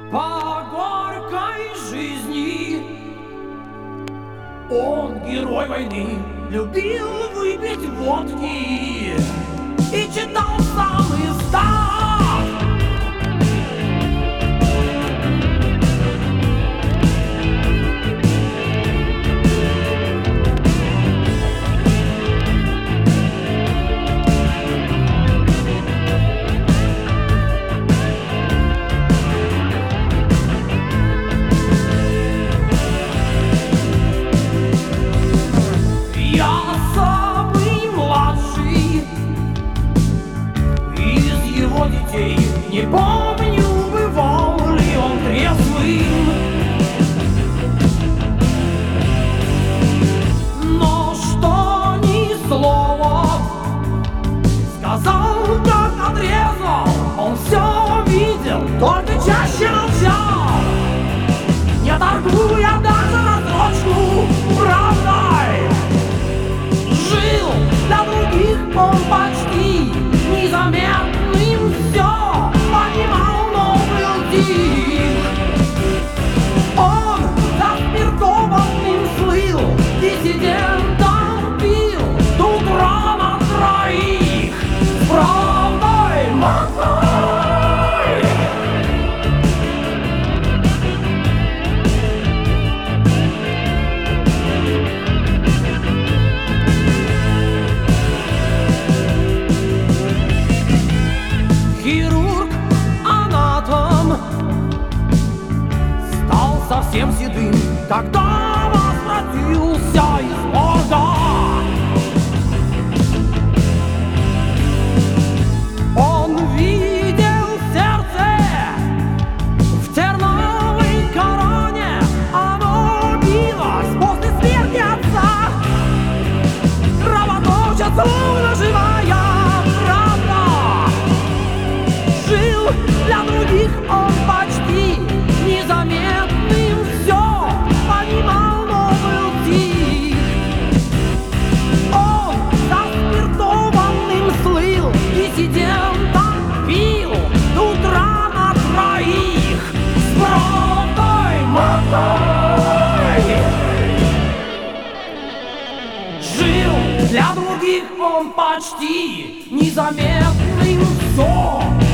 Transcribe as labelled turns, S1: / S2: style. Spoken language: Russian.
S1: По горькой жизни он, герой войны, любил выпить водки и читал сам издав. Я самый младший из его детей. Не помню, бывал ли он трезвым, но что ни слова сказал, как отрезал. Он все видел, только чаще молчал, не торгуя даже рассрочку правдой. Жил для других он почти незаметным, все понимал, но был тих. Он заспиртованным слыл, диссидентом пил до утра на троих с правдой махой. Хирург, анатом стал совсем седым, когда возвратился из морга. Он видел сердце в терновой короне, оно билось после смерти отца, кровоточит, словно живая правда. Жил для других он почти незаметным, все понимал, но был тих. Он заспиртованным слыл, диссидентом пил до утра на троих с правдой махой. Жил для других он почти незаметным, все